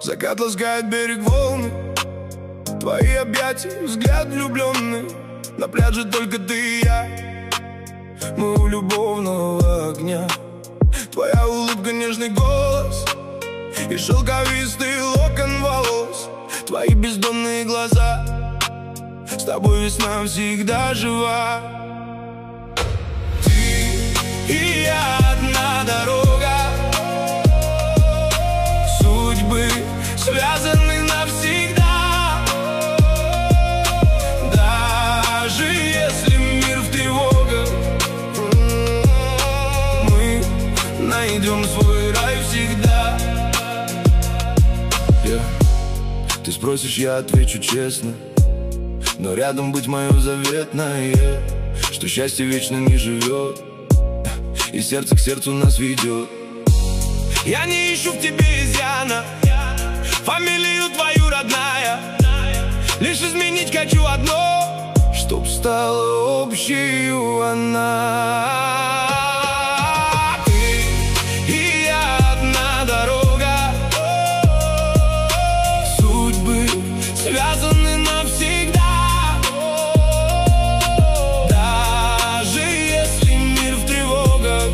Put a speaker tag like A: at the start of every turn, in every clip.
A: Закат ласкает берег волны, твои объятия, взгляд влюбленный. На пляже только ты и я, мы у любовного огня. Твоя улыбка, нежный голос и шелковистый локон волос. Твои бездонные глаза, с тобой весна всегда жива. Ты и я одна дорога, судьбы связаны навсегда. Даже если мир в тревогах, мы найдем свой рай всегда. Ты спросишь, я отвечу честно, но рядом быть мое заветное, что счастье вечно не живет, и сердце к сердцу нас ведет. Я не ищу в тебе изъяна, фамилию твою родная, лишь изменить хочу одно, чтоб стала общей она. Ты и я одна дорога, судьбы связаны навсегда. Даже если мир в тревогах,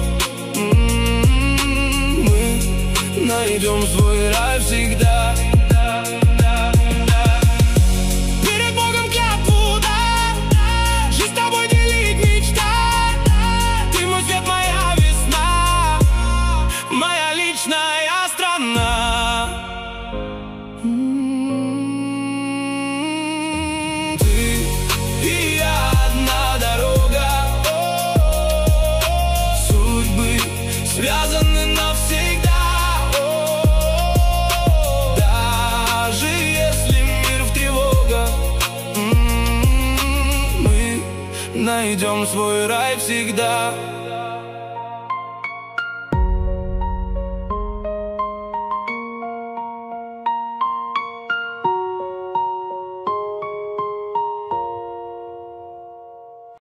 A: мы найдем свой рай всегда. Перед Богом клятву дам, жизнь с тобой делить мечта. Ты мой свет, моя весна, моя личная страна. Ты и я одна дорога, судьбы связаны навсегда. Даже если мир в тревогах, мы найдем свой рай всегда.